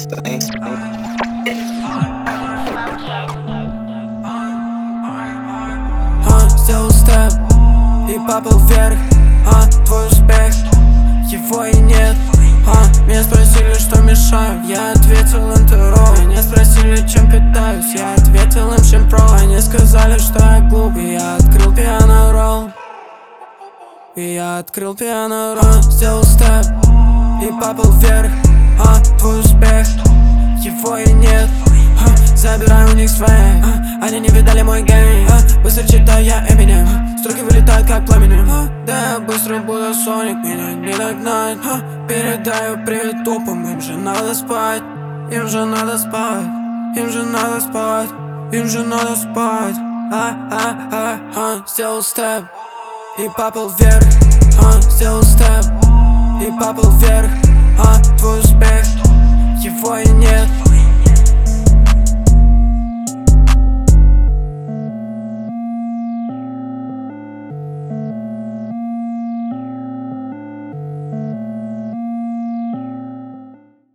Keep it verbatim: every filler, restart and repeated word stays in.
А, сделал степ и поплыл вверх. А, твой успех, его и нет. А, меня спросили, что мешаю, я ответил им террор. Меня спросили, чем питаюсь, я ответил им, чем про. Они сказали, что я глупый, я открыл пиано-ролл. И я открыл пиано-ролл. Сделал степ и поплыл вверх. А, твой успех, его и нет. а, Забираю у них свои, а, они не видали мой гейм. а, Быстро читаю я Эминем, строки вылетают как пламенем. а, Да я быстро буду Соник, меня не догнать. а, Передаю привет тупым, им же надо спать. Им же надо спать, им же надо спать, им же надо спать. А, а, а, а, сделал степ и поплыл вверх. а, Сделал степ и поплыл вверх. А, твой успех, его и нет.